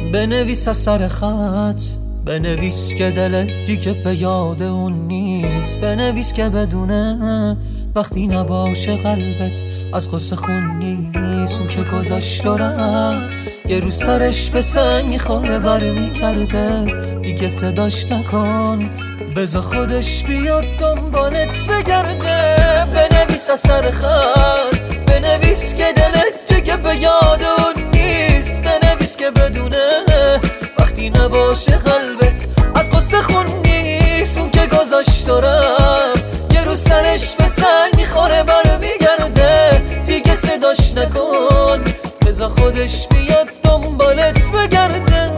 بنویس از سر خط، بنویس که دلت دیگه به یاد اون نیست. بنویس که بدونه وقتی نباشه قلبت از قصه خون نیست. اون که گذاشت و رفت یه روز سرش به سنگ میخوره برمیگرده دیگه صداش نکن، بذار خودش بیاد دنبالت بگرده. بنویس از سر خط، بنویس که دلت دیگه به یاد اون نیست. بنویس که بدونه وقتی نباشه قلبت از قصه خون نیست. اون که گذاشت و رفت یه روز سرش به سنگ میخوره برمیگرده دیگه صداش نکن، بذار خودش بیاد دنبالت بگرده.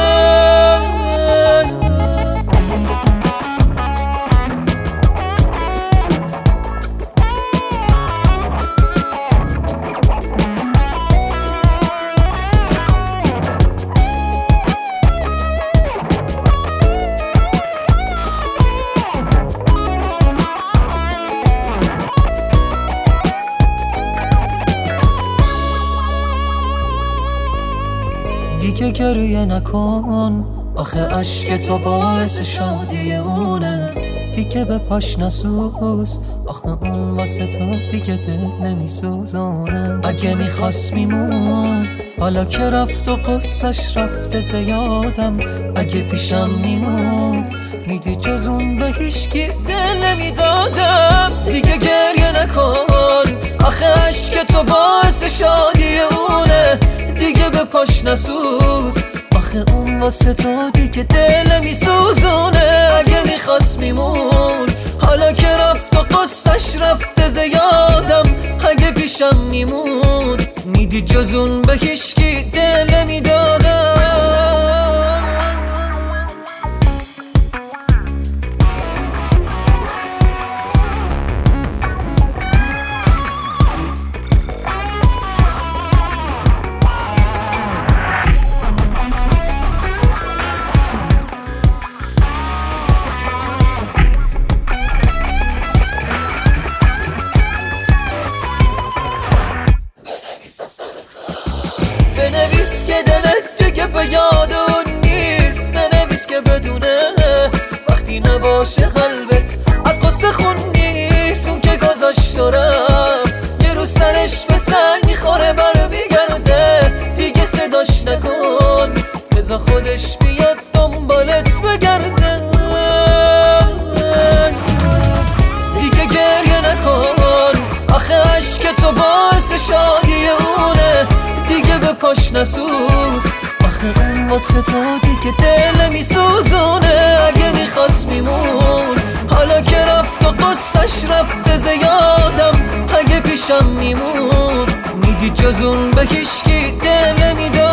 دیگه گریه نکن، آخه عشق تو باعث شادی اونه. دیگه به پاش نسوز، آخه اون واسه تو دیگه دل نمیسوزونه. اگه میخواست میمون، حالا که رفت و قصهش رفته زیادم. اگه پیشم میمون میدی جز اون به هیچکی دل نمیدادم. دیگه گریه نکن، آخه عشق تو باعث شادی اونه. دیگه به پاش نسوز، آخه اون واسه تو دیگه دل میسوزونه. اگه میخواست میمون، حالا که رفت و قصهش رفته زیادم. اگه پیشم میمون میدی جز اون به هیچکی دل نمیدادم. بنویس که دلت دیگه به یاد اون نیست. بنویس که بدونه وقتی نباشه قلبت از قصه خون نیست. اون که گذاشت و رفت یه روز سرش به سنگ میخوره برمیگرده دیگه صداش نکن، بذار خودش بیاد دنبالت بگرده. دیگه گریه نکن، آخه عشق تو باعث شادی اونه. دیگه به پاش نسوز، آخه اون واسه تو دیگه دل میسوزونه. اگه میخواست میمون، حالا که رفت و قصهش رفته زیادم. اگه پیشم میمون میدی جز اون به هیچکی دل نمیداد.